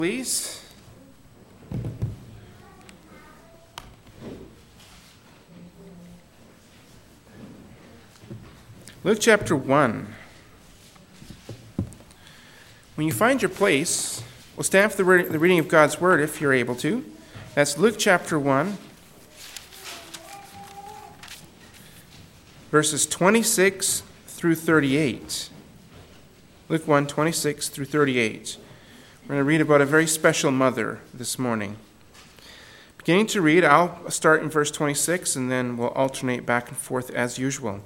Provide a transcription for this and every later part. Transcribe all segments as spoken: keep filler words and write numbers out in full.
Please. Luke chapter one. When you find your place, we'll stand for the, re- the reading of God's Word if you're able to. That's Luke chapter one, verses twenty-six through thirty-eight. Luke one, twenty-six through thirty-eight. We're going to read about a very special mother this morning. Beginning to read, I'll start in verse twenty-six, and then we'll alternate back and forth as usual.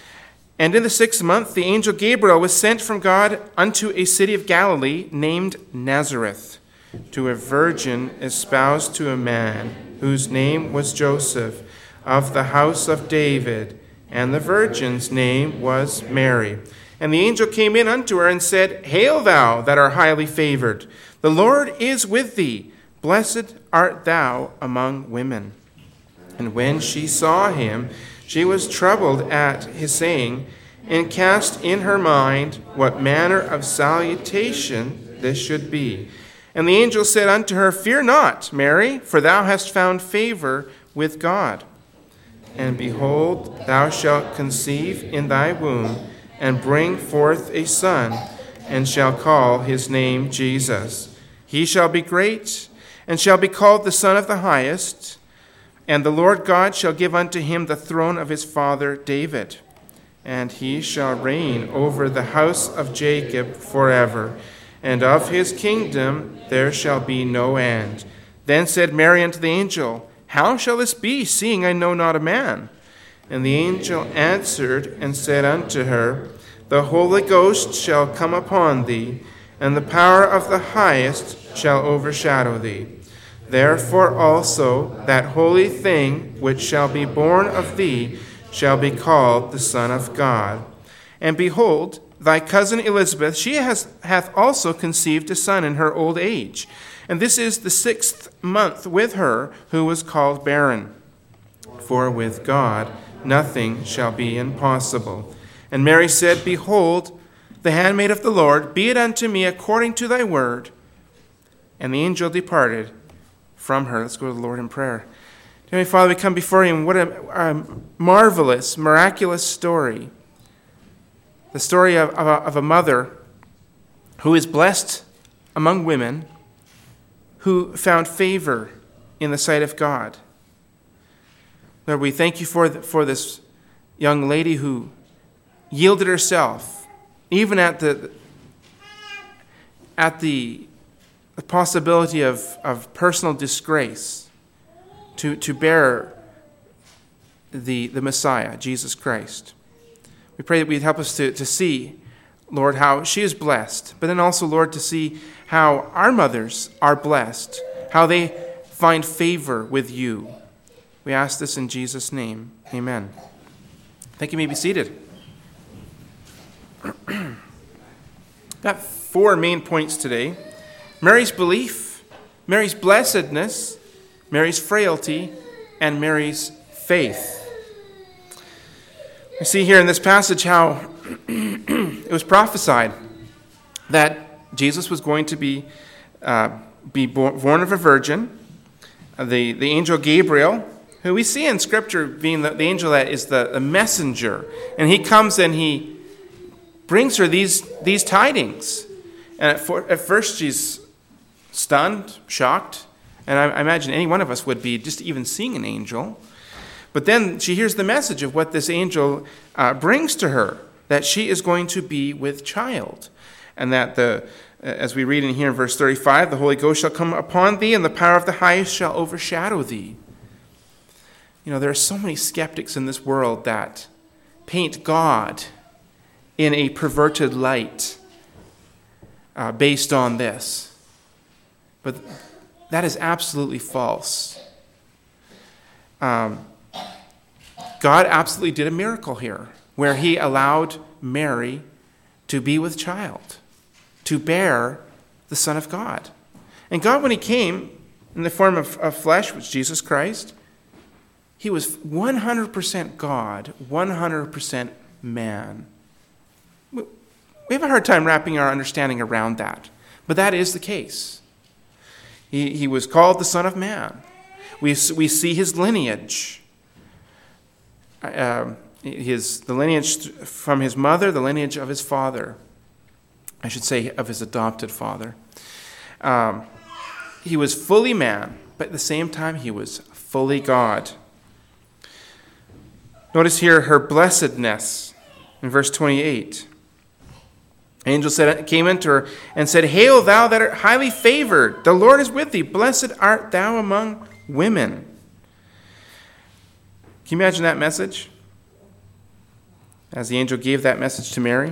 And in the sixth month, the angel Gabriel was sent from God unto a city of Galilee named Nazareth, to a virgin espoused to a man whose name was Joseph, of the house of David, and the virgin's name was Mary. And the angel came in unto her and said, Hail thou that art highly favored, the Lord is with thee, blessed art thou among women. And when she saw him, she was troubled at his saying, and cast in her mind what manner of salutation this should be. And the angel said unto her, Fear not, Mary, for thou hast found favor with God. And behold, thou shalt conceive in thy womb, and bring forth a son, and shall call his name Jesus. He shall be great, and shall be called the Son of the Highest. And the Lord God shall give unto him the throne of his father David. And he shall reign over the house of Jacob forever. And of his kingdom there shall be no end. Then said Mary unto the angel, How shall this be, seeing I know not a man? And the angel answered and said unto her, The Holy Ghost shall come upon thee, and the power of the Highest shall overshadow thee. Therefore also that holy thing which shall be born of thee shall be called the Son of God. And behold, thy cousin Elizabeth, she has, hath also conceived a son in her old age. And this is the sixth month with her who was called barren. For with God nothing shall be impossible. And Mary said, Behold, the handmaid of the Lord, be it unto me according to thy word. And the angel departed from her. Let's go to the Lord in prayer. Heavenly Father, we come before you, and what a, a marvelous, miraculous story. The story of, of, a, of a mother who is blessed among women, who found favor in the sight of God. Lord, we thank you for, the, for this young lady who yielded herself, even at the at the, the possibility of, of personal disgrace, to, to bear the, the Messiah, Jesus Christ. We pray that you'd help us to, to see, Lord, how she is blessed, but then also, Lord, to see how our mothers are blessed, how they find favor with you. We ask this in Jesus' name. Amen. Thank you. You may be seated. Got four main points today. Mary's belief, Mary's blessedness, Mary's frailty, and Mary's faith. We see here in this passage how it was prophesied that Jesus was going to be uh, be born of a virgin. The, the angel Gabriel, who we see in Scripture being the, the angel that is the, the messenger, and he comes and he brings her these, these tidings. And at, for, at first she's stunned, shocked, and I, I imagine any one of us would be just even seeing an angel. But then she hears the message of what this angel uh, brings to her, that she is going to be with child, and that the as we read in here in verse thirty-five, the Holy Ghost shall come upon thee, and the power of the Highest shall overshadow thee. You know, there are so many skeptics in this world that paint God in a perverted light uh, based on this. But that is absolutely false. Um, God absolutely did a miracle here, where he allowed Mary to be with child, to bear the Son of God. And God, when he came in the form of, of flesh, which is Jesus Christ, he was one hundred percent God, one hundred percent man. We have a hard time wrapping our understanding around that, but that is the case. He, he was called the Son of Man. We, we see his lineage. Uh, his, the lineage from his mother, the lineage of his father. I should say of his adopted father. Um, he was fully man, but at the same time he was fully God. Notice here her blessedness in verse twenty-eight. Angel said, came into her and said, Hail, thou that art highly favored, the Lord is with thee. Blessed art thou among women. Can you imagine that message? As the angel gave that message to Mary.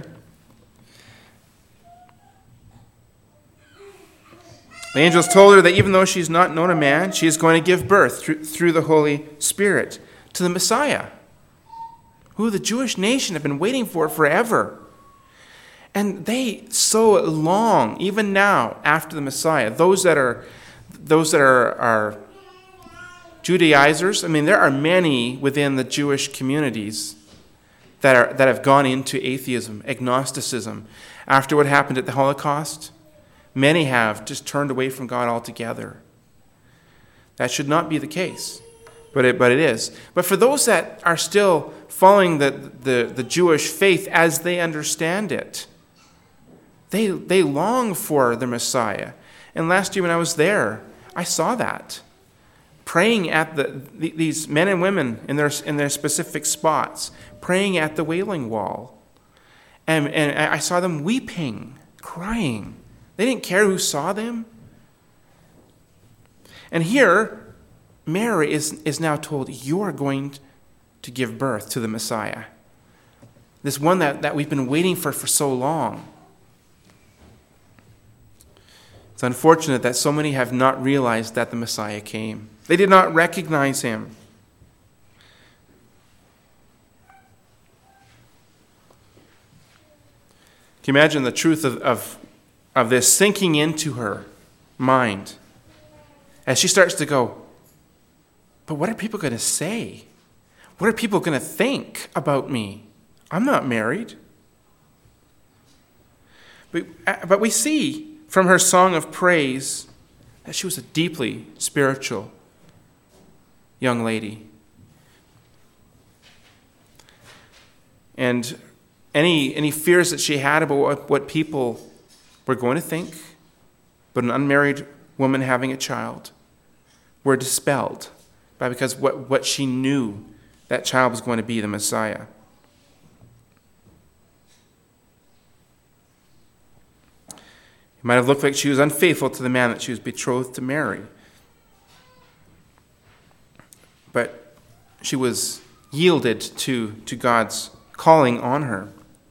The angels told her that even though she's not known a man, she is going to give birth through, through the Holy Spirit to the Messiah, who the Jewish nation have been waiting for forever. And they so long, even now, after the Messiah, those that are those that are, are Judaizers, I mean, there are many within the Jewish communities that are that have gone into atheism, agnosticism. After what happened at the Holocaust, many have just turned away from God altogether. That should not be the case, but it, but it is. But for those that are still following the, the, the Jewish faith as they understand it, They they long for the Messiah. And last year when I was there, I saw that. Praying at the, the these men and women in their in their specific spots, praying at the Wailing Wall. And and I saw them weeping, crying. They didn't care who saw them. And here, Mary is, is now told, you are going to give birth to the Messiah. This one that, that we've been waiting for for so long. It's unfortunate that so many have not realized that the Messiah came. They did not recognize him. Can you imagine the truth of, of, of this sinking into her mind as she starts to go, but what are people going to say? What are people going to think about me? I'm not married. But, but we see from her song of praise that she was a deeply spiritual young lady. And any, any fears that she had about what, what people were going to think about an unmarried woman having a child were dispelled by because what, what she knew that child was going to be the Messiah. It might have looked like she was unfaithful to the man that she was betrothed to marry. But she was yielded to, to God's calling on her.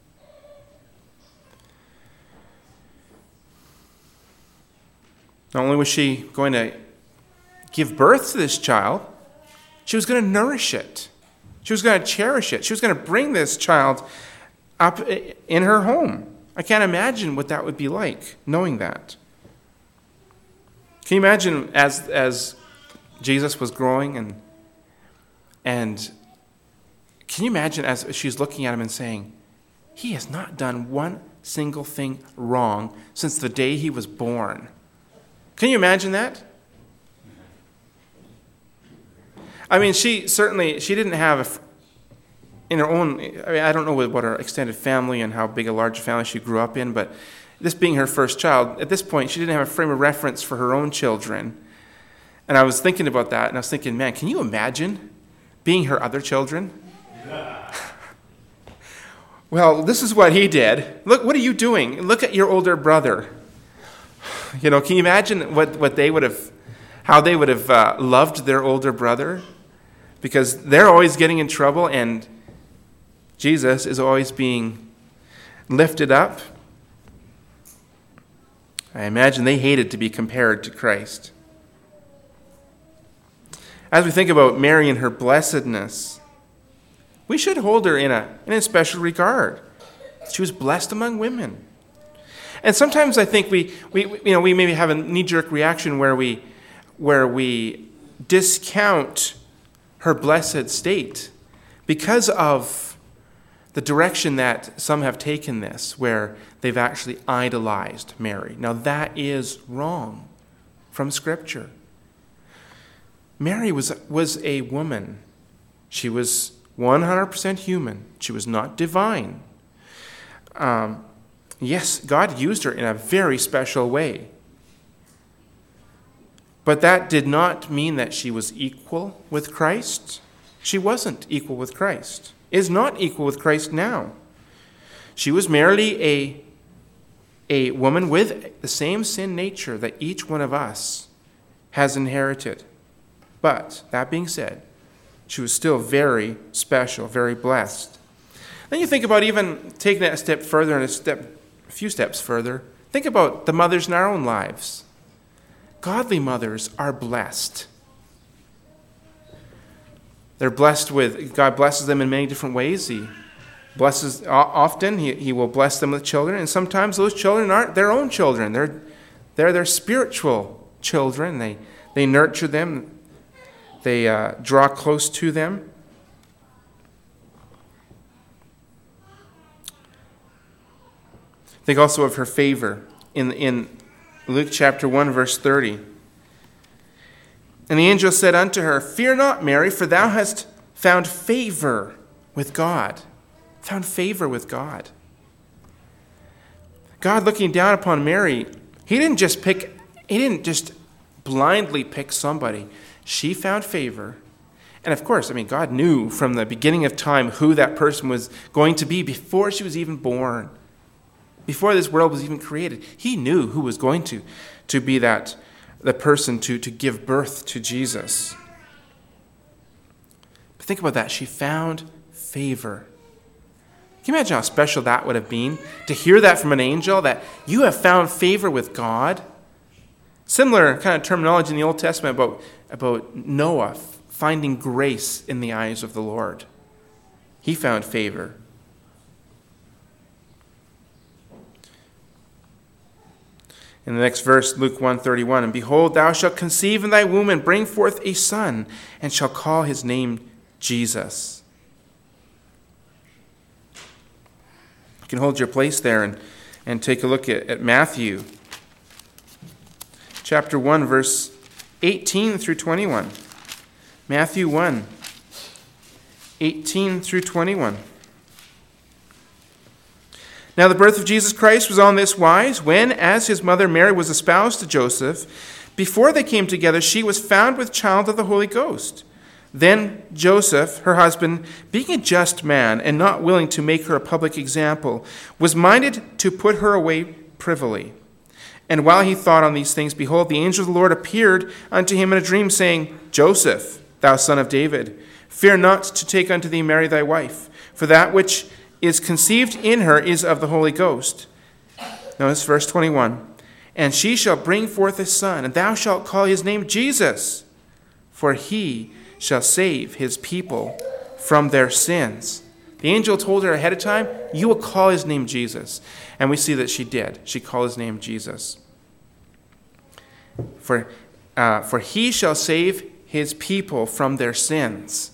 Not only was she going to give birth to this child, she was going to nourish it. She was going to cherish it. She was going to bring this child up in her home. I can't imagine what that would be like, knowing that. Can you imagine as as Jesus was growing and and can you imagine as she's looking at him and saying, he has not done one single thing wrong since the day he was born. Can you imagine that? I mean, she certainly, she didn't have, a, in her own, I mean, I don't know what her extended family and how big a large family she grew up in, but this being her first child, at this point, she didn't have a frame of reference for her own children. And I was thinking about that, and I was thinking, man, can you imagine being her other children? Yeah. Well, this is what he did. Look, what are you doing? Look at your older brother. You know, can you imagine what, what they would have, how they would have uh, loved their older brother? Because they're always getting in trouble, and Jesus is always being lifted up. I imagine they hated to be compared to Christ. As we think about Mary and her blessedness, we should hold her in a, in a special regard. She was blessed among women. And sometimes I think we, we you know, we maybe have a knee-jerk reaction where we, where we discount her blessed state because of the direction that some have taken this, where they've actually idolized Mary. Now that is wrong. from Scripture. Mary was, was a woman. She was one hundred percent human. She was not divine. Um, yes, God used her in a very special way. But that did not mean that she was equal with Christ. She wasn't equal with Christ. Is not equal with Christ now. She was merely a, a woman with the same sin nature that each one of us has inherited. But, that being said, she was still very special, very blessed. Then you think about even taking that a step further and a step, a few steps further. Think about the mothers in our own lives. Godly mothers are blessed. They're blessed with, God blesses them in many different ways. He blesses, often he, he will bless them with children, and sometimes those children aren't their own children. They're, they're their spiritual children. They, they nurture them. They uh, draw close to them. Think also of her favor in, in Luke chapter one, verse thirty. And the angel said unto her, Fear not, Mary, for thou hast found favor with God. Found favor with God. God looking down upon Mary, he didn't just pick, he didn't just blindly pick somebody. She found favor. And of course, I mean, God knew from the beginning of time who that person was going to be before she was even born. Before this world was even created. He knew who was going to, to be that the person to, to give birth to Jesus. But think about that. She found favor. Can you imagine how special that would have been? To hear that from an angel, that you have found favor with God. Similar kind of terminology in the Old Testament about, about Noah finding grace in the eyes of the Lord. He found favor. In the next verse, Luke one thirty-one, And behold, thou shalt conceive in thy womb and bring forth a son, and shall call his name Jesus. You can hold your place there and, and take a look at, at Matthew chapter one, verse eighteen through twenty-one. Matthew one, eighteen through twenty-one. Now the birth of Jesus Christ was on this wise, when, as his mother Mary was espoused to Joseph, before they came together, she was found with child of the Holy Ghost. Then Joseph, her husband, being a just man and not willing to make her a public example, was minded to put her away privily. And while he thought on these things, behold, the angel of the Lord appeared unto him in a dream, saying, Joseph, thou son of David, fear not to take unto thee Mary thy wife, for that which is conceived in her is of the Holy Ghost. Notice verse twenty-one. And she shall bring forth a son, and thou shalt call his name Jesus, for he shall save his people from their sins. The angel told her ahead of time, you will call his name Jesus. And we see that she did. She called his name Jesus. For, uh, for he shall save his people from their sins.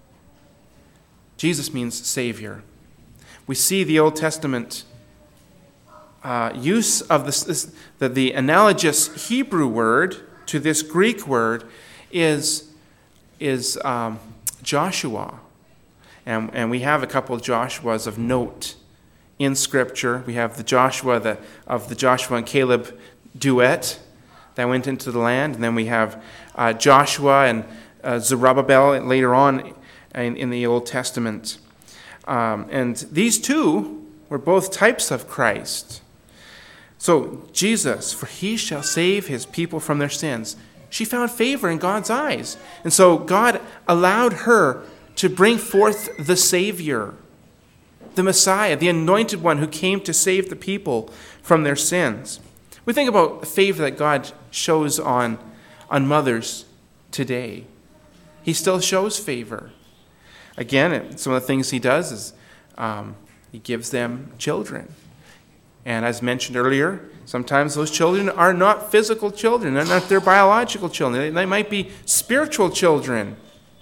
Jesus means Savior. We see the Old Testament uh, use of this, this the, the analogous Hebrew word to this Greek word is, is um, Joshua. And, and we have a couple of Joshuas of note in Scripture. We have the Joshua the, of the Joshua and Caleb duet that went into the land. And then we have uh, Joshua and uh, Zerubbabel later on in, in the Old Testament. Um, and these two were both types of Christ. So Jesus, for he shall save his people from their sins. She found favor in God's eyes. And so God allowed her to bring forth the Savior, the Messiah, the anointed one who came to save the people from their sins. We think about the favor that God shows on, on mothers today. He still shows favor. Again, some of the things he does is um, he gives them children. And as mentioned earlier, sometimes those children are not physical children. They're not their biological children. They might be spiritual children.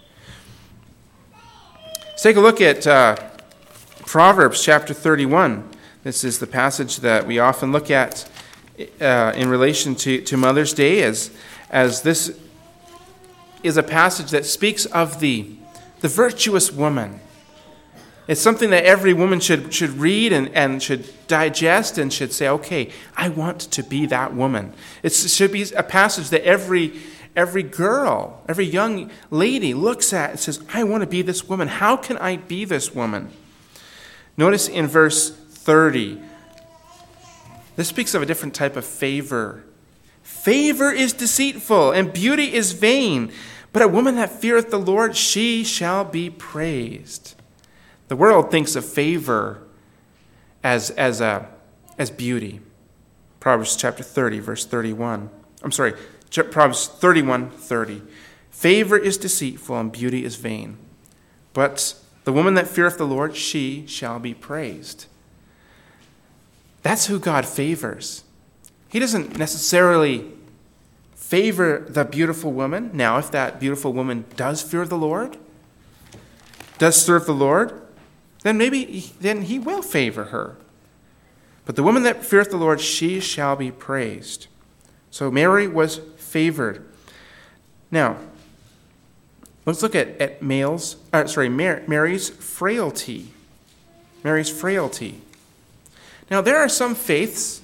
Let's take a look at uh, Proverbs chapter thirty-one. This is the passage that we often look at uh, in relation to, to Mother's Day, as, as this is a passage that speaks of the, the virtuous woman. It's something that every woman should, should read and, and should digest and should say, okay, I want to be that woman. It's, it should be a passage that every, every girl, every young lady looks at and says, I want to be this woman. How can I be this woman? Notice in verse thirty, this speaks of a different type of favor. Favor is deceitful and beauty is vain, but a woman that feareth the Lord, she shall be praised. The world thinks of favor as, as, a, as beauty. Proverbs chapter thirty, verse thirty-one. I'm sorry, Proverbs thirty-one, thirty. Favor is deceitful and beauty is vain. But the woman that feareth the Lord, she shall be praised. That's who God favors. He doesn't necessarily favor the beautiful woman. Now, if that beautiful woman does fear the Lord, does serve the Lord, then maybe then he will favor her. But the woman that feareth the Lord, she shall be praised. So Mary was favored. Now, let's look at, at males, uh, sorry, Mary's frailty. Mary's frailty. Now, there are some faiths,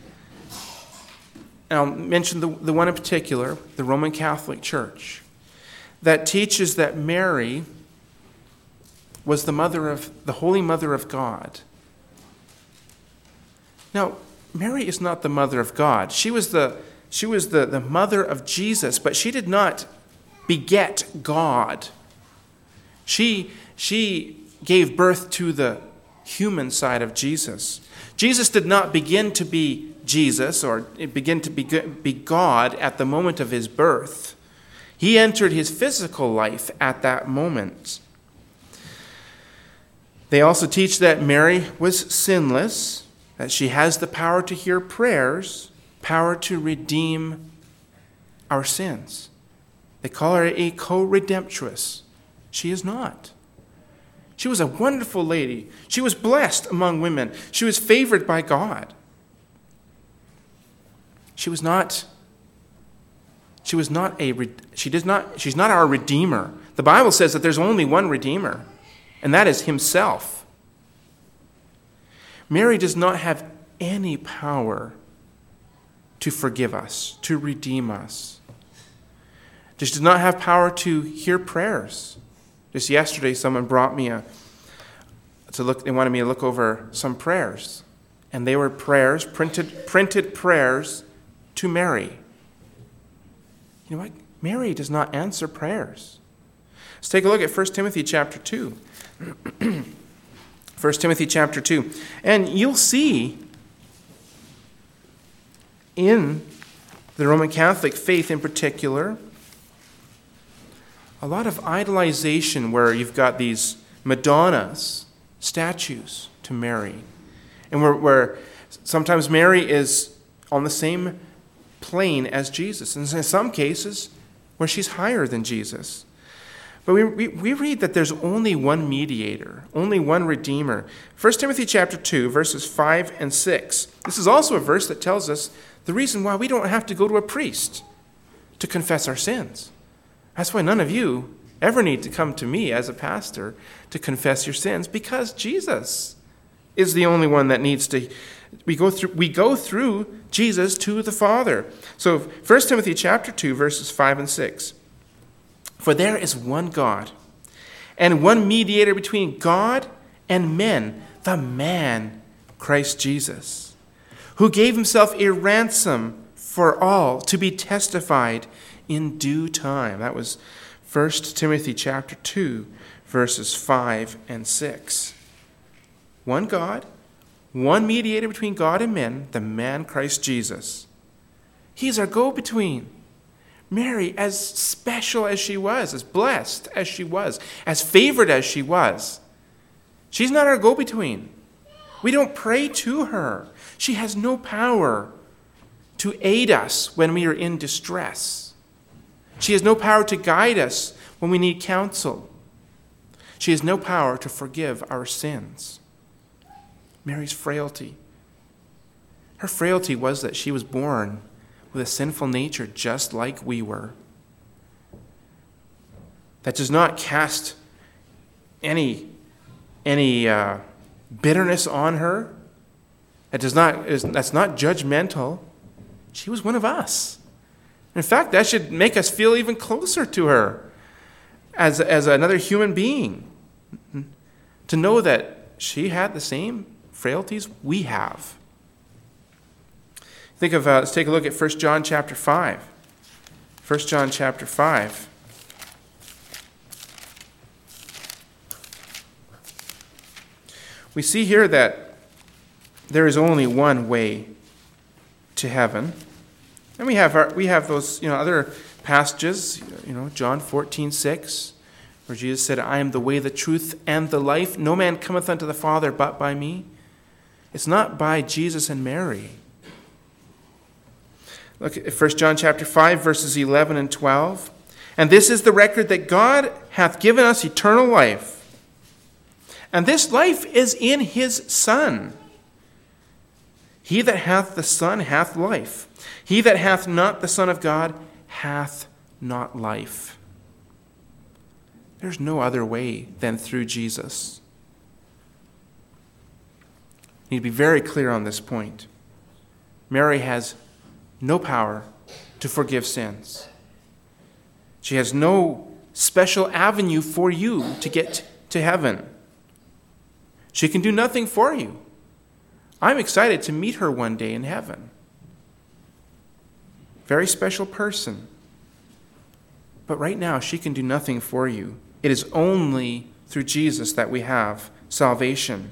and I'll mention the, the one in particular, the Roman Catholic Church, that teaches that Mary was the mother of the Holy Mother of God. Now, Mary is not the mother of God. She was the she was the, the mother of Jesus, but she did not beget God. She she gave birth to the human side of Jesus. Jesus did not begin to be Jesus or begin to be, be God at the moment of his birth. He entered his physical life at that moment. They also teach that Mary was sinless, that she has the power to hear prayers, power to redeem our sins. They call her a co-redemptress. She is not. She was a wonderful lady. She was blessed among women. She was favored by God. She was not She was not a she does not she's not our redeemer. The Bible says that there's only one redeemer, and that is himself. Mary does not have any power to forgive us, to redeem us. She does not have power to hear prayers. Just yesterday, someone brought me a to look. They wanted me to look over some prayers, and they were prayers, printed printed prayers to Mary. You know what? Mary does not answer prayers. Let's take a look at First Timothy chapter two. First Timothy chapter two. And you'll see in the Roman Catholic faith in particular, a lot of idolization where you've got these Madonnas, statues to Mary. And where, where sometimes Mary is on the same plane as Jesus. And in some cases, where she's higher than Jesus. But we, we, we read that there's only one mediator, only one redeemer. First Timothy chapter two, verses five and six. This is also a verse that tells us the reason why we don't have to go to a priest to confess our sins. That's why none of you ever need to come to me as a pastor to confess your sins, because Jesus is the only one that needs to. We go through we go through Jesus to the Father. So First Timothy chapter two, verses five and six. For there is one God, and one mediator between God and men, the man, Christ Jesus, who gave himself a ransom for all to be testified in due time. That was First Timothy chapter two, verses five and six. One God, one mediator between God and men, the man Christ Jesus. He's our go-between. Mary, as special as she was, as blessed as she was, as favored as she was, she's not our go-between. We don't pray to her. She has no power to aid us when we are in distress. She has no power to guide us when we need counsel. She has no power to forgive our sins. Mary's frailty. Her frailty was that she was born with a sinful nature just like we were. That does not cast any, any uh, bitterness on her. That does not, is, that's not judgmental. She was one of us. In fact, that should make us feel even closer to her as, as another human being. To know that she had the same frailties we have. Think of, uh, let's take a look at First John chapter five. First John chapter five. We see here that there is only one way to heaven. And we have our, we have those, you know, other passages, you know, John fourteen six, where Jesus said, I am the way, the truth, and the life. No man cometh unto the Father but by me. It's not by Jesus and Mary. Look at First John chapter five, verses eleven and twelve. And this is the record that God hath given us eternal life. And this life is in his Son. He that hath the Son hath life. He that hath not the Son of God hath not life. There's no other way than through Jesus. You need to be very clear on this point. Mary has no power to forgive sins. She has no special avenue for you to get to heaven. She can do nothing for you. I'm excited to meet her one day in heaven. Very special person. But right now, she can do nothing for you. It is only through Jesus that we have salvation.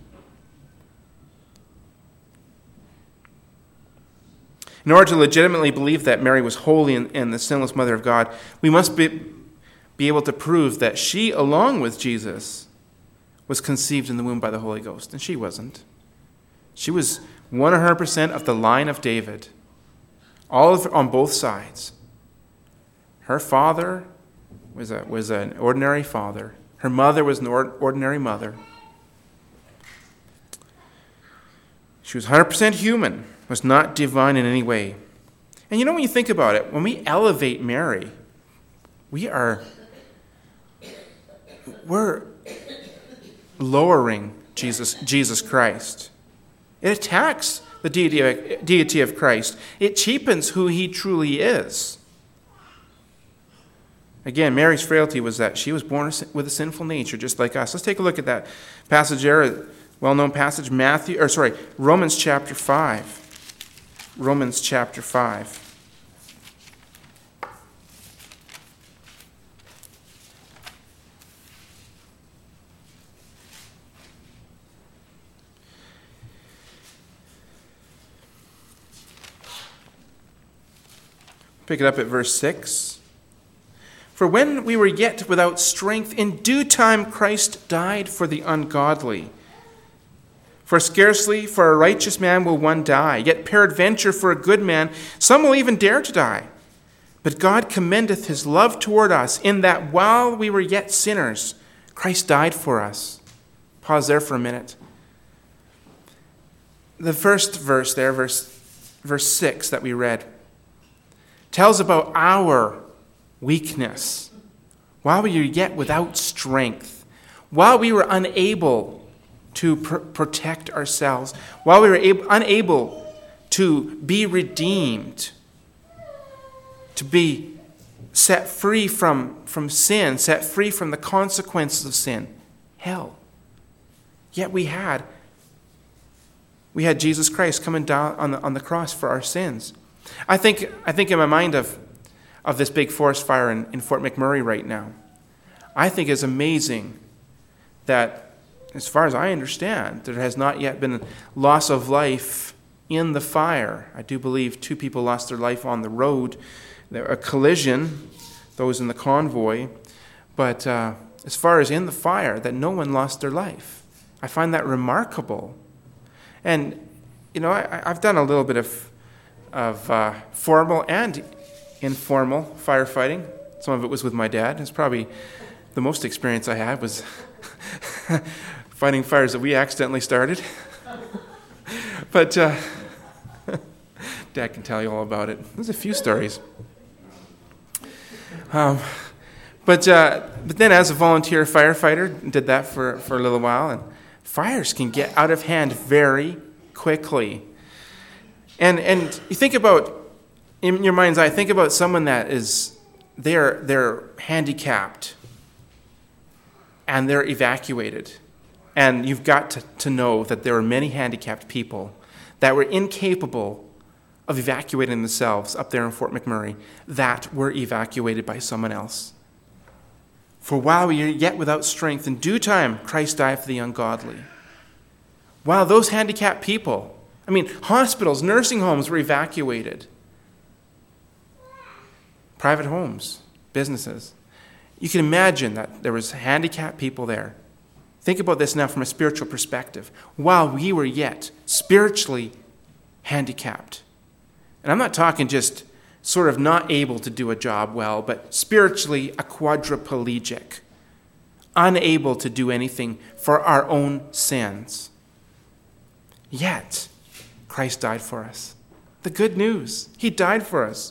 In order to legitimately believe that Mary was holy and, and the sinless mother of God, we must be, be able to prove that she, along with Jesus, was conceived in the womb by the Holy Ghost. And she wasn't. She was one hundred percent of the line of David. All of, on both sides. Her father was, a, was an ordinary father. Her mother was an or, ordinary mother. She was one hundred percent human, was not divine in any way. And you know, when you think about it, when we elevate Mary, we are, we're lowering Jesus, Jesus Christ. It attacks the deity of, deity of Christ. It cheapens who he truly is. Again, Mary's frailty was that she was born with a sinful nature, just like us. Let's take a look at that passage there, well-known passage, Matthew, or sorry, Romans chapter five. Romans chapter five. Pick it up at verse six. For when we were yet without strength, in due time Christ died for the ungodly. For scarcely for a righteous man will one die, yet peradventure for a good man some will even dare to die. But God commendeth his love toward us, in that while we were yet sinners, Christ died for us. Pause there for a minute. The first verse there, verse, verse six that we read, tells about our weakness. While we were yet without strength, while we were unable to pr- protect ourselves, while we were able, unable to be redeemed, to be set free from, from sin, set free from the consequences of sin, hell. Yet we had, we had Jesus Christ coming down on the, on the cross for our sins. I think, I think in my mind of, of this big forest fire in, in Fort McMurray right now. I think it's amazing that, as far as I understand, there has not yet been loss of life in the fire. I do believe two people lost their life on the road, a collision, those in the convoy. But uh, as far as in the fire, that no one lost their life. I find that remarkable. And, you know, I, I've done a little bit of, of uh, formal and informal firefighting. Some of it was with my dad. It's probably the most experience I had was fighting fires that we accidentally started. But uh, Dad can tell you all about it. There's a few stories. Um, but uh, but then as a volunteer firefighter, did that for, for a little while, and fires can get out of hand very quickly. And and you think about, in your mind's eye, think about someone that is, they're they're handicapped, and they're evacuated. And you've got to, to know that there are many handicapped people that were incapable of evacuating themselves up there in Fort McMurray, that were evacuated by someone else. For while we are yet without strength, in due time Christ died for the ungodly. While those handicapped people, I mean, hospitals, nursing homes were evacuated. Private homes, businesses. You can imagine that there was handicapped people there. Think about this now from a spiritual perspective. While we were yet spiritually handicapped. And I'm not talking just sort of not able to do a job well, but spiritually a quadriplegic. Unable to do anything for our own sins. Yet, Christ died for us. The good news, he died for us.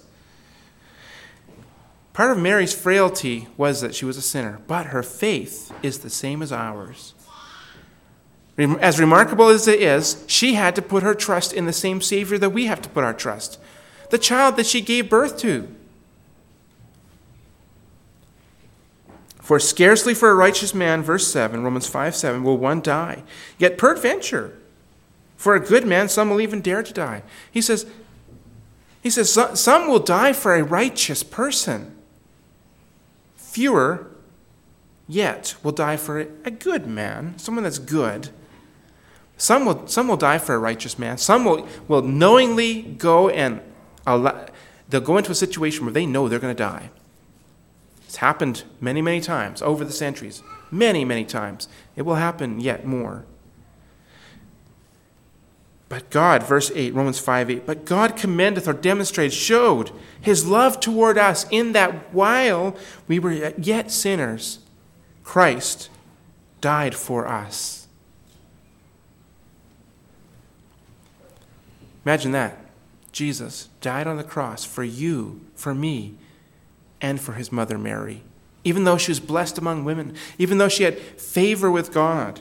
Part of Mary's frailty was that she was a sinner, but her faith is the same as ours. As remarkable as it is, she had to put her trust in the same Savior that we have to put our trust. The child that she gave birth to. For scarcely for a righteous man, verse seven, Romans five seven, will one die. Yet peradventure, for a good man, some will even dare to die. He says, he says, some will die for a righteous person. Fewer yet will die for a good man, someone that's good. Some will, some will die for a righteous man. Some will, will knowingly go and allow, they'll go into a situation where they know they're going to die. It's happened many, many times over the centuries. Many, many times. It will happen yet more. But God, verse eight, Romans five eight, but God commendeth or demonstrated, showed his love toward us in that while we were yet sinners, Christ died for us. Imagine that. Jesus died on the cross for you, for me, and for his mother Mary. Even though she was blessed among women, even though she had favor with God.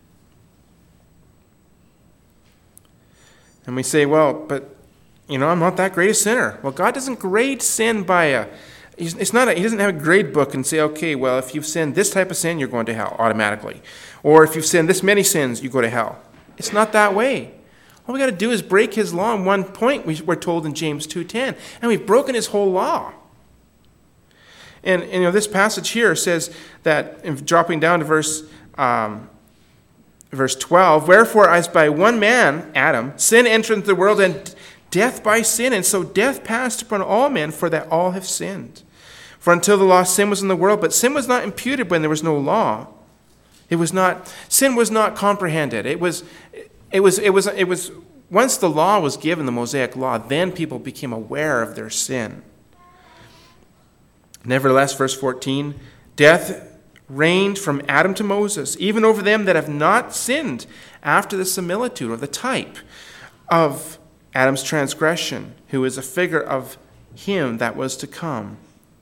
And we say, well, but, you know, I'm not that great a sinner. Well, God doesn't grade sin by a, it's not a, he doesn't have a grade book and say, okay, well, if you've sinned this type of sin, you're going to hell automatically. Or if you've sinned this many sins, you go to hell. It's not that way. All we got to do is break his law in one point, we're told in James two ten. And we've broken his whole law. And, and you know, this passage here says that, in dropping down to verse um, verse twelve, wherefore as by one man, Adam, sin entered into the world, and death by sin, and so death passed upon all men, for that all have sinned. For until the law, sin was in the world, but sin was not imputed when there was no law. It was not, sin was not comprehended. It was, it was, it was, it was, once the law was given, the Mosaic law, then people became aware of their sin. Nevertheless, verse fourteen, death reigned from Adam to Moses, even over them that have not sinned, after the similitude or the type of Adam's transgression, who is a figure of him that was to come.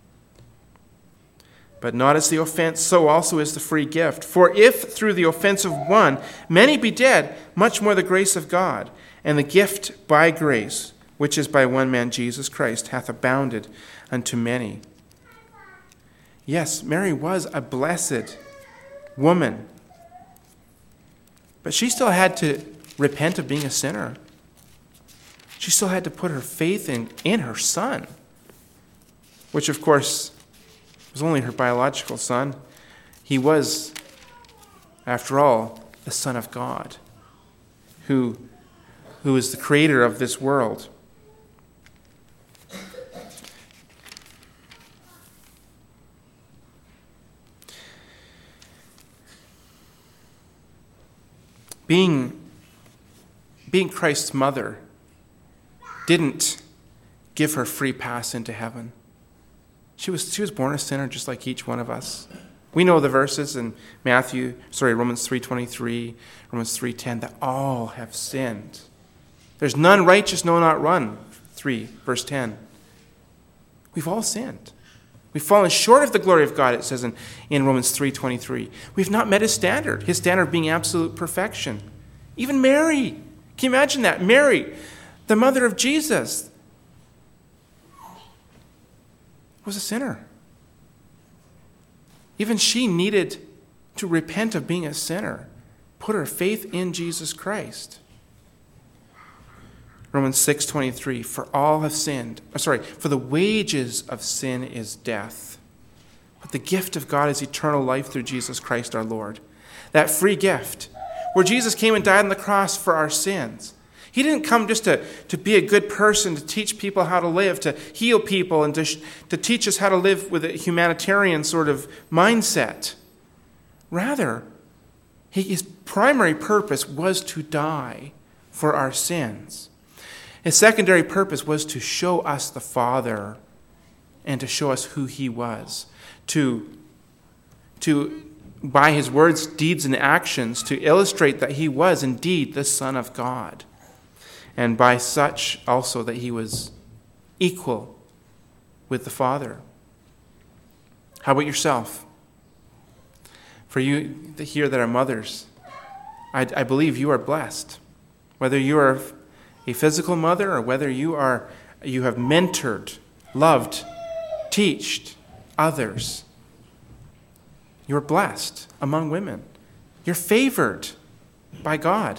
But not as the offense, so also is the free gift. For if through the offense of one many be dead, much more the grace of God, and the gift by grace, which is by one man Jesus Christ, hath abounded unto many. Yes, Mary was a blessed woman, but she still had to repent of being a sinner. She still had to put her faith in, in her son, which of course was only her biological son. He was, after all, the Son of God, who, who is the creator of this world. Being, being Christ's mother didn't give her free pass into heaven. She was, she was born a sinner just like each one of us. We know the verses in Matthew, sorry, Romans three twenty-three, Romans three ten, that all have sinned. There's none righteous, no, not one. three, verse ten. We've all sinned. We've fallen short of the glory of God, it says in, in Romans three twenty-three. We've not met his standard, his standard being absolute perfection. Even Mary, can you imagine that? Mary, the mother of Jesus, was a sinner. Even she needed to repent of being a sinner, put her faith in Jesus Christ. Romans six twenty-three, for all have sinned. Oh, sorry, for the wages of sin is death. But the gift of God is eternal life through Jesus Christ our Lord. That free gift, where Jesus came and died on the cross for our sins. He didn't come just to, to be a good person, to teach people how to live, to heal people, and to, to teach us how to live with a humanitarian sort of mindset. Rather, his primary purpose was to die for our sins. His secondary purpose was to show us the Father and to show us who he was. To, to, by his words, deeds, and actions, to illustrate that he was indeed the Son of God. And by such also that he was equal with the Father. How about yourself? For you here that are mothers, I, I believe you are blessed. Whether you are a physical mother or whether you are you have mentored, loved, taught others, you're blessed among women. You're favored by God.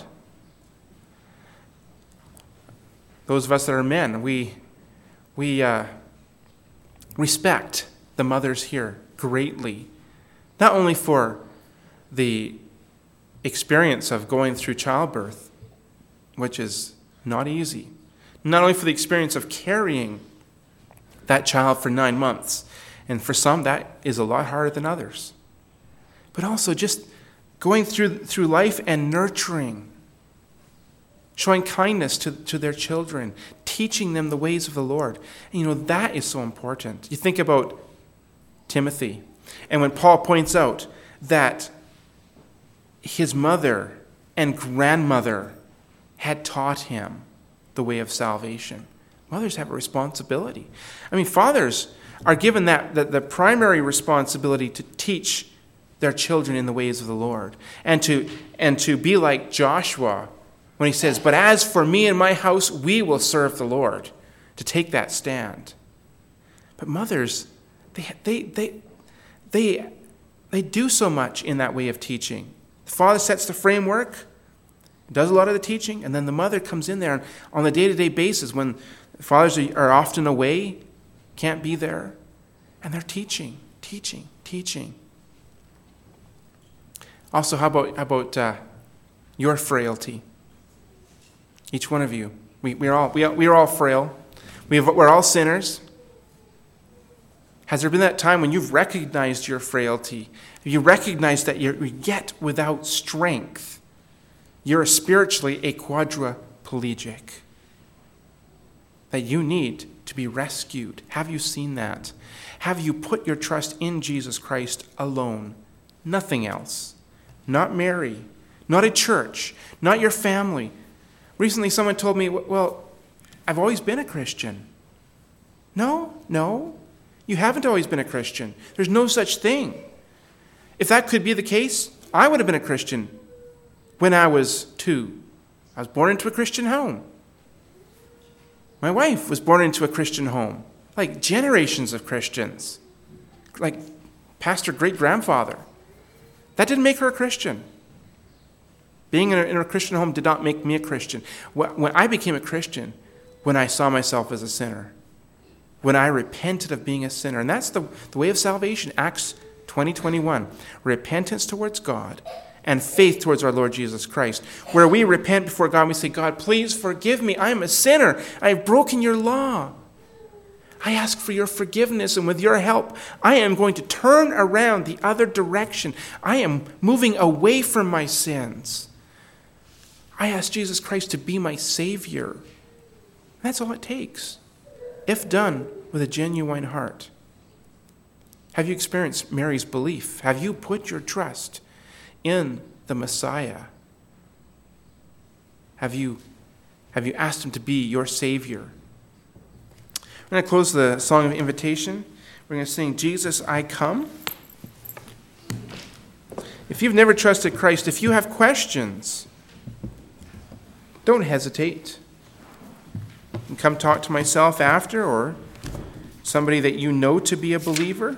Those of us that are men, we we uh, respect the mothers here greatly, not only for the experience of going through childbirth, which is not easy, not only for the experience of carrying that child for nine months, and for some that is a lot harder than others, but also just going through through life and nurturing, showing kindness to, to their children, teaching them the ways of the Lord. And you know, that is so important. You think about Timothy, and when Paul points out that his mother and grandmother had taught him the way of salvation. Mothers have a responsibility. I mean, fathers are given that, that the primary responsibility to teach their children in the ways of the Lord, and to and to be like Joshua when he says, "But as for me and my house, we will serve the Lord," to take that stand. But mothers, they they they they they do so much in that way of teaching. The father sets the framework, does a lot of the teaching, and then the mother comes in there on a day-to-day basis when fathers are often away, can't be there, and they're teaching, teaching, teaching. Also, how about how about uh, your frailty? Each one of you, we we're all we we are all frail. We have, we're all sinners. Has there been that time when you've recognized your frailty? You recognize that you're yet without strength? You're spiritually a quadriplegic. That you need to be rescued. Have you seen that? Have you put your trust in Jesus Christ alone? Nothing else. Not Mary. Not a church. Not your family. Recently someone told me, well, I've always been a Christian. No, no. You haven't always been a Christian. There's no such thing. If that could be the case, I would have been a Christian when I was two. I was born into a Christian home. My wife was born into a Christian home. Like generations of Christians. Like pastor great-grandfather. That didn't make her a Christian. Being in a, in a Christian home did not make me a Christian. When I became a Christian, when I saw myself as a sinner. When I repented of being a sinner. And that's the, the way of salvation. Acts twenty twenty-one. Repentance towards God and faith towards our Lord Jesus Christ. Where we repent before God and we say, God, please forgive me. I am a sinner. I have broken your law. I ask for your forgiveness, and with your help, I am going to turn around the other direction. I am moving away from my sins. I ask Jesus Christ to be my Savior. That's all it takes, if done with a genuine heart. Have you experienced Mary's belief? Have you put your trust in the Messiah? Have you, have you asked him to be your Savior? We're going to close the song of invitation. We're going to sing, Jesus, I Come. If you've never trusted Christ, if you have questions, don't hesitate. You can come talk to myself after, or somebody that you know to be a believer.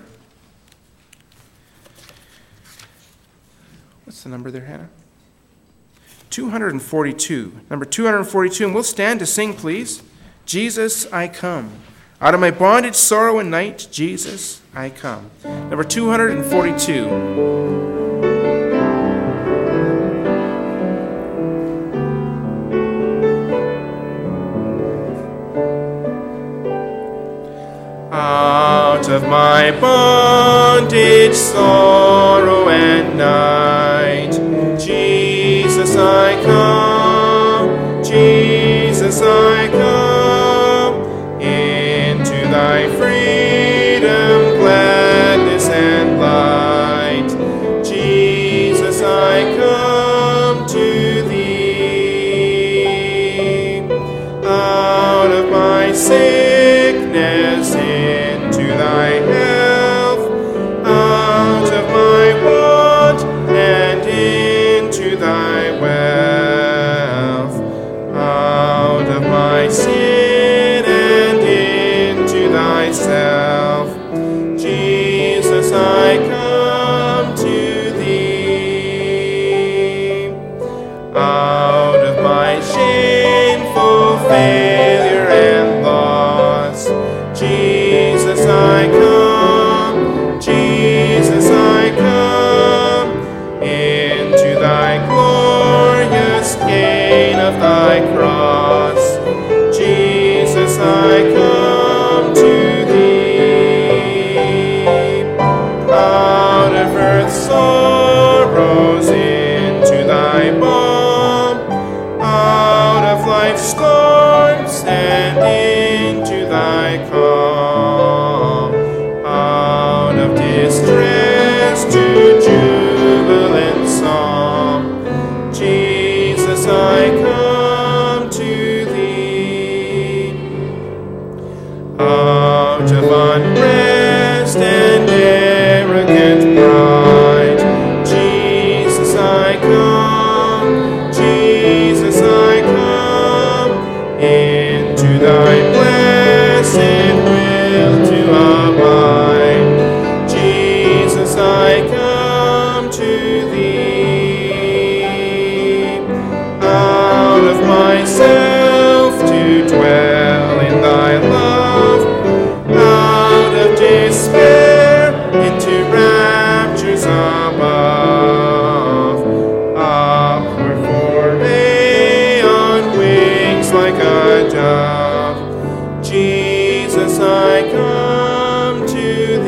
What's the number there, Hannah? two hundred forty-two. Number two hundred forty-two, and we'll stand to sing, please. Jesus, I come. Out of my bondage, sorrow, and night, Jesus, I come. Number two hundred forty-two. Out of my bondage, sorrow, and night, Jesus, I come, Jesus, I come, into thy freedom, gladness, and light. Jesus, I come to thee, out of my sickness, into thy health, out of my want, and into thy wealth, out of my sin and into thyself. Jesus, I come to thee, out of my shameful failure and loss. Jesus, I come, Jesus, I come, into thy glorious gain of thy cross. Jesus, I come to thee, out of earth's sorrows into thy balm, out of life's storms and into thy calm, out of distress to jubilant song. Jesus, I come to thee, out of unrest and arrogant pride. Jesus, I come, Jesus, I come, into thy blessed will to abide. Jesus, I come to thee, out of myself to dwell in thy love, out of despair into raptures above, upward foray on wings like a dove. Jesus, I come to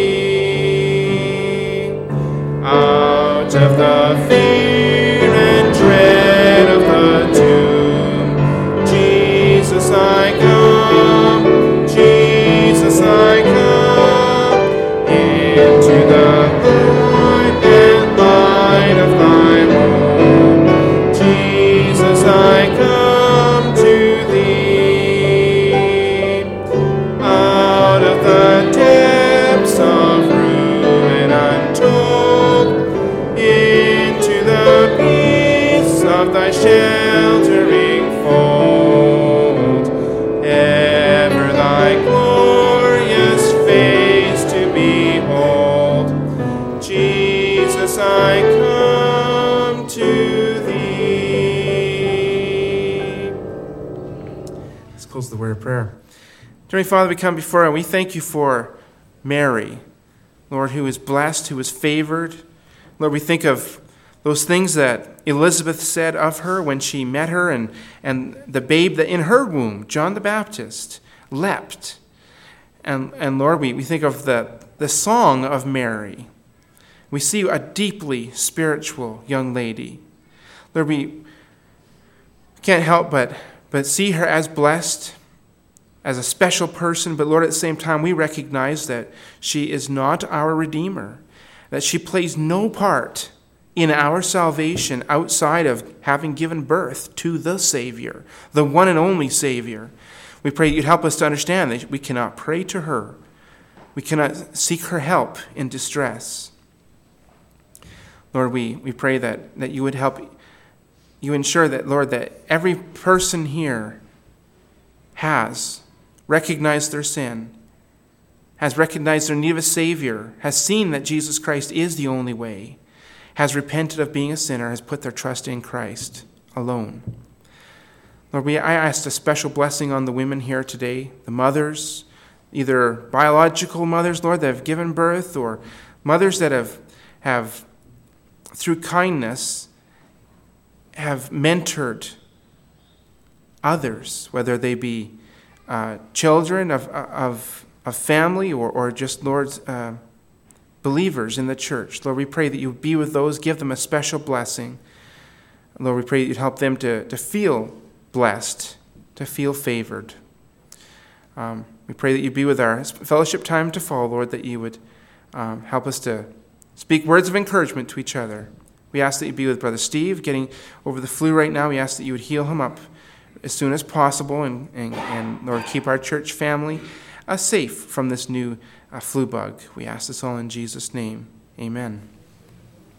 thee, out of the fear and dread of the tomb. Jesus, I come, Jesus, I come, into the light and light of thy womb. Jesus, I come to thee, out of the depths of ruin untold, into the peace of thy sheltering fold, ever thy glorious face to behold. Jesus, I come to thee. Let's close the word of prayer. Dear Father, we come before you and we thank you for Mary, Lord, who is blessed, who is favored. Lord, we think of those things that Elizabeth said of her when she met her, and, and the babe that in her womb, John the Baptist, leapt. And, and Lord, we, we think of the, the song of Mary. We see a deeply spiritual young lady. Lord, we can't help but, but see her as blessed, as a special person, but Lord, at the same time, we recognize that she is not our Redeemer, that she plays no part in our salvation outside of having given birth to the Savior, the one and only Savior. We pray you'd help us to understand that we cannot pray to her. We cannot seek her help in distress. Lord, we, we pray that, that you would help, you ensure that, Lord, that every person here has recognized their sin, has recognized their need of a Savior, has seen that Jesus Christ is the only way, has repented of being a sinner, has put their trust in Christ alone. Lord, we, I asked a special blessing on the women here today, the mothers, either biological mothers, Lord, that have given birth, or mothers that have, have through kindness, have mentored others, whether they be uh, children of, of, of family or, or just, Lord, uh, believers in the church. Lord, we pray that you be with those, give them a special blessing. Lord, we pray that you'd help them to, to feel blessed, to feel favored. Um, we pray that you be with our fellowship time to fall, Lord, that you would um, help us to speak words of encouragement to each other. We ask that you be with Brother Steve, getting over the flu right now. We ask that you would heal him up as soon as possible, and, and, and Lord, keep our church family uh, safe from this new uh, flu bug. We ask this all in Jesus' name. Amen.